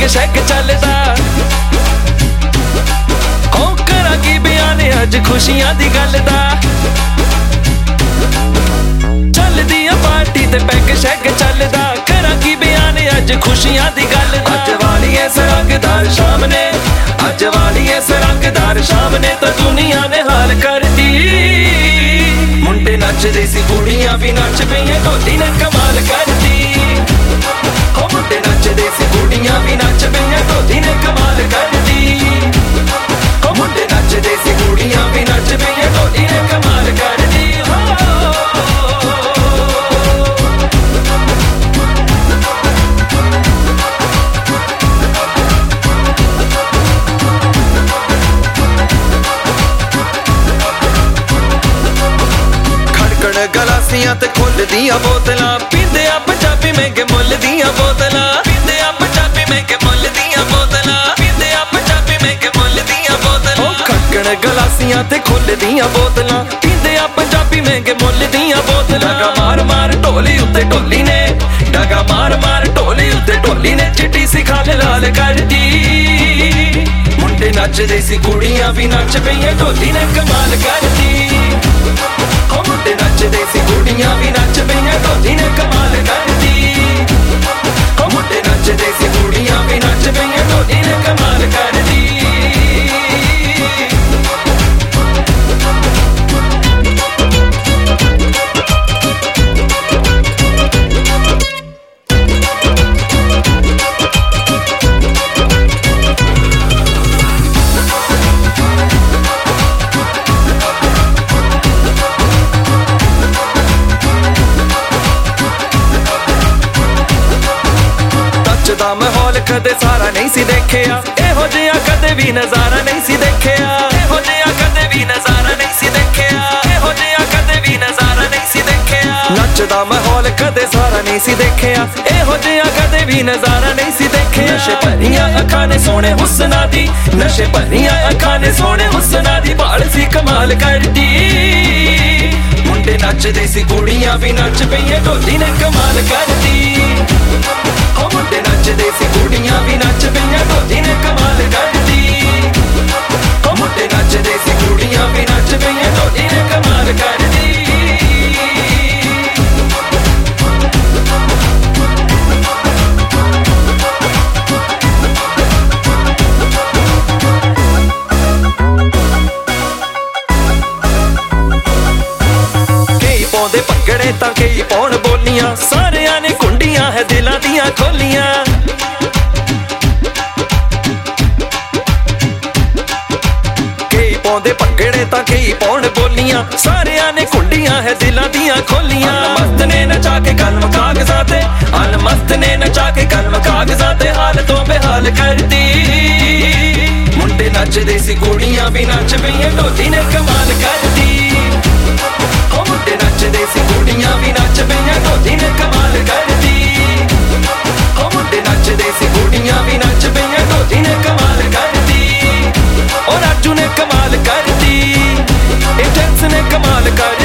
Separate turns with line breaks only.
peg शैग चलदा हो करा की बयान अज खुशियां दी गल दा चलदी आ पार्टी ते पैग शैग चलदा करा की बयान अज खुशियां दी गल दा अज वाली इस रंगदार शाम ने अज वाली इस रंगदार शाम ने तो दुनिया ने हाल कर दी मुंडे नचदे सी कुड़ियां भी नच पईयां ढोली ने कमाल कर दी हो मुंडे नचदे सी कुड़ियां भी नच पईयां ढोली ने कमाल कर दी हो मुंडे नचदे सी कुड़ियां भी नच पईयां ढोली ने कमाल कर दी गलासियां ते खुल दियां बोतलां पींदे आ पंजाबी महंगे मुल दियां बोतलां पींदे आ पंजाबी महंगे मुल दियां बोतलां पींदे आ पंजाबी महंगे मुल दियां बोतलां खड़कण गलासियां ते खुल दियां बोतलां पींदे आ पंजाबी महंगे मुल दियां बोतलां डगा मार मार ढोली उत्ते ढोली ने डगा मार मार ढोली उत्ते ढोली ने चिट्टी सी खाल लाल कर दी मुंडे नचदे सी कुड़ियां भी नच पईयां ढोली ने कमाल कर दी हो मुंडे नचदे सी कुड़ियां भी नच पईयां ढोली ने कमाल कर दी हो मुंडे नचदे सी कुड़ियां भी नच पईयां ढोली ने कमाल कर दी दा माहौल कदे सारा नहीं सी देखिया एहो जिहा कदे भी नजारा नहीं सी देखिया एहो जिहा कदे भी नजारा नहीं सी देखिया एहो जिहा कदे भी नजारा नहीं सी देखिया नचदा माहौल कदे सारा नहीं सी देखिया एहो जिहा कदे भी नजारा नहीं सी देखिया नशे भरियां अखां ने सोहणे हुस्ना दी नशे भरियां अखां ने सोहणे हुस्ना दी बाल सी कमाल करदी मुंडे नचदे सी कुड़ियां भी नच पईयां ढोली ने कमाल करदी हो मुंडे नचदे सी कुड़ियां भी नच पईयां ढोली ने कमाल कर दी हो मुंडे नचदे सी कुड़ियां भी नच पईयां ढोली ने कमाल कर दी कई पाउंदे भंगड़े तां कई पाउण बोलियां सारियां ने कुंडियां है दिलां दियां खोलियां कई पाउंदे भंगड़े तां कई पाउण बोलियां सारियां ने कुंडियां है दिलां दियां खोलियां मस्त ने नचा के कलम कागजां ते मस्त ने नचा के कलम कागजां ते हाल तो बेहाल कर दी मुंडे नचदे सी कुड़ियां भी नच पईयां ढोली ने कमाल कर दी हो मुंडे नचदे सी कुड़ियां भी नच पईयां ढोली ने कमाल कर दी हो मुंडे नचदे सी कुड़ियां भी नच पईयां ढोली ने कमाल कर दी और राजू ने कमाल कर दी ए जेंट्स ने कमाल कर